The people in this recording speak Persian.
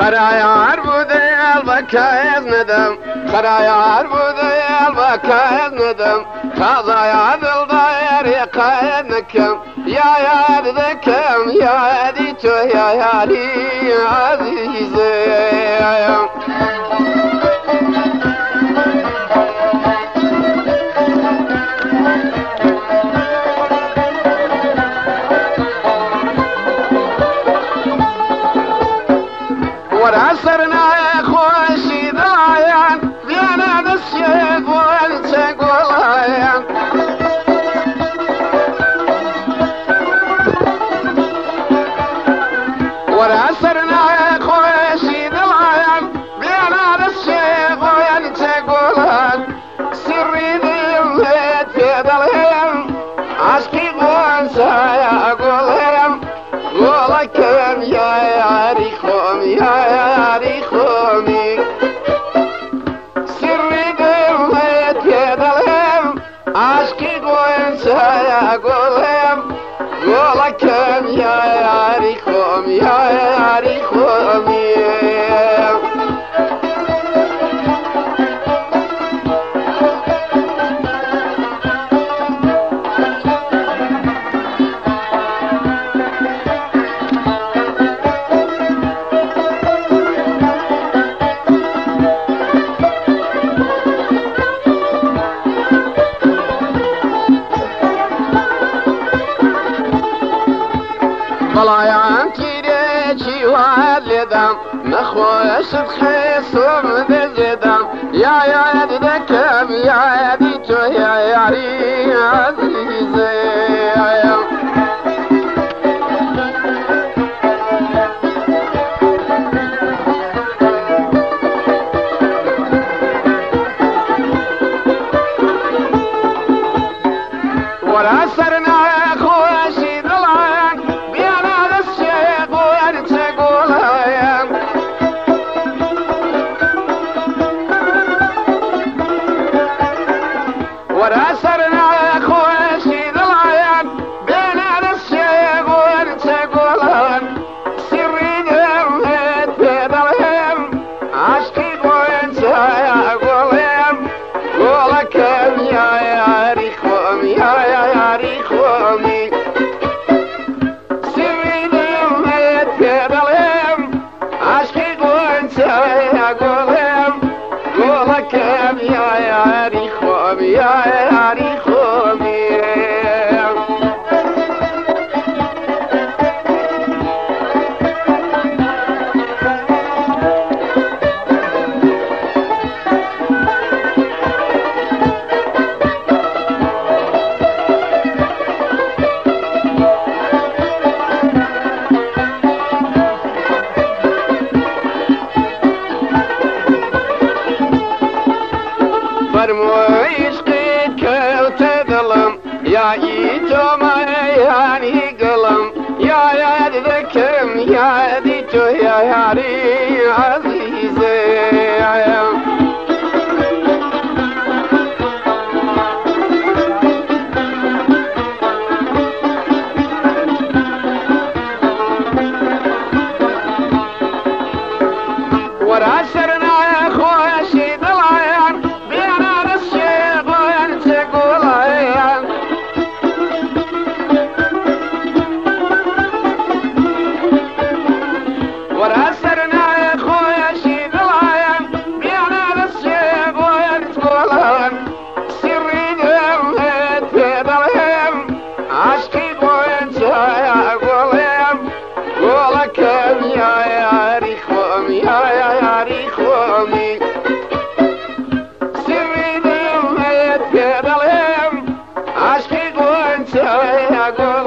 خرایار بوده البکایز ندم خرایار بوده البکایز ندم خازای دل دایر یقاید نکم یا یاد دکم یادی تو یا یاری عزیزه وراسرنا خوشي ضايعن بينا نسيق والتقولايان وراسرنا خوشي ضايعن بينا نسيق والتقولايان سري ذي في ضلهم عشقي وانسايا اقولهم ولكن يا ياريخهم يا ياريخومي سري دلت يدلهم عشقي وانسايا اقولهم ولكن يا ياريخهم يا ياريخومي بلايان كيريكي والدم نخوش تخيصم دزدم يا يدكم يا يديتو يا ياري عزيزي وراسرنا خوشي ضلعان بينا الشيق ويرتقولها وراسرنا خوشي ضلعان بينا الشيق ويرتقولها سري دمهت بضلهم عشقي وانسايا اقولهم ولكن يا ياريخهم يا ياريخومي سري دمهت بضلهم عشقي وانسايا اقولهم ولكن يا ياريخهم يا ياريخومي فرمويش قيد كوت ظلم يا ايتو ما يعني قلم يا ذكم يا ديتو يا ياري عزيزي وراسرنا خوشي ضلعان بينا الشيق ويرتقولها وراسرنا خوشي ضلعان بينا الشيق ويرتقولها سري دمهت بضلهم عشقي وانسايا اقولهم ولكن يا ياريخهم يا ياريخومي سري دمهت بضلهم عشقي وانسايا اقولهم